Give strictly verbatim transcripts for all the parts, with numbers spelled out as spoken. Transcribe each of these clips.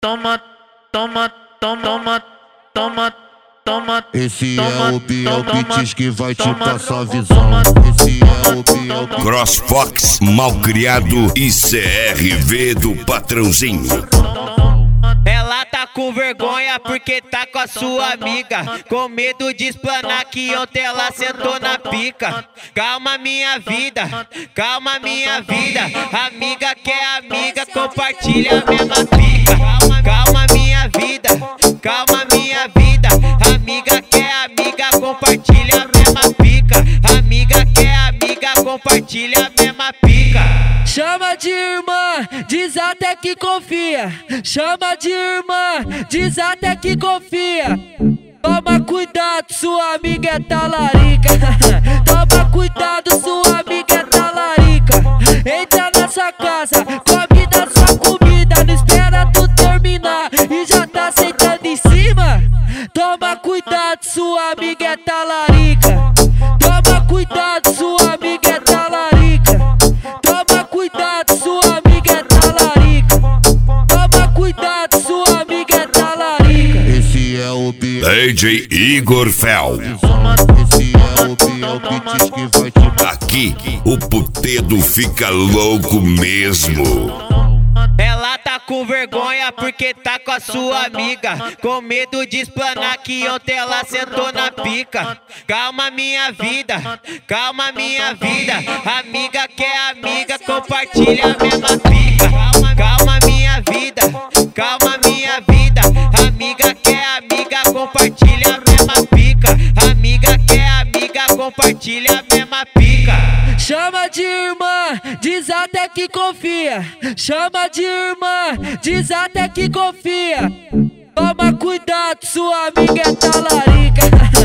toma, toma, toma, toma, toma. Esse é o Biel Beats que vai te passar a visão. Esse é o Biel Beats. CrossFox, Malcriado e C R V do patrãozinho. Ela tá com vergonha porque tá com a sua amiga, com medo de explanar que ontem ela sentou na pica. Calma minha vida, calma minha vida, amiga que é amiga, compartilha a mesma pica. Calma, calma minha vida, calma minha vida, amiga que é amiga, compartilha a mesma pica. Amiga que é amiga, compartilha a mesma pica. Chama de irmã, diz até que confia. Chama de irmã, diz até que confia. Toma cuidado, sua amiga é talarica. Toma cuidado, sua amiga é talarica. Entra nessa casa, come da sua comida, não espera tu terminar e já tá sentando em cima. Toma cuidado, sua amiga é talarica. Toma cuidado, sua amiga é talarica. Toma cuidado, sua amiga é talarica. Toma cuidado, sua amiga é talarica. Esse é o Biel. D J Igor Fel. Esse é o Biel Beats que vai te passar. Aqui o putedo fica louco mesmo. Ela tá com vergonha porque tá com a sua amiga, com medo de explanar que ontem ela sentou na pica. Calma minha vida, calma minha vida, amiga que é amiga, compartilha a mesma pica. Calma, calma minha vida, calma minha vida, amiga que é amiga, compartilha a mesma pica. Amiga que é amiga, compartilha a mesma pica. Chama de irmã, diz até que confia. Chama de irmã, diz até que confia. Toma cuidado, sua amiga é talarica.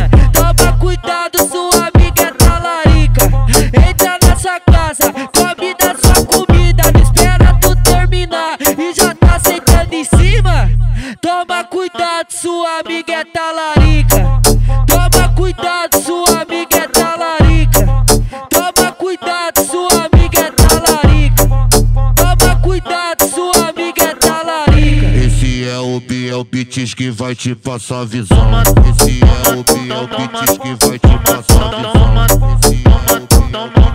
Toma cuidado, sua amiga é talarica. Entra nessa casa, come da sua comida, não espera tu terminar e já tá sentando em cima. Toma cuidado, sua amiga é talarica. Toma cuidado, sua amiga é talarica. Toma cuidado, sua amiga é talarica. Toma cuidado, sua amiga é talarica. Esse é o Biel Beats que vai te passar a visão. Esse é o Biel Beats que vai te passar a visão. Esse é o Biel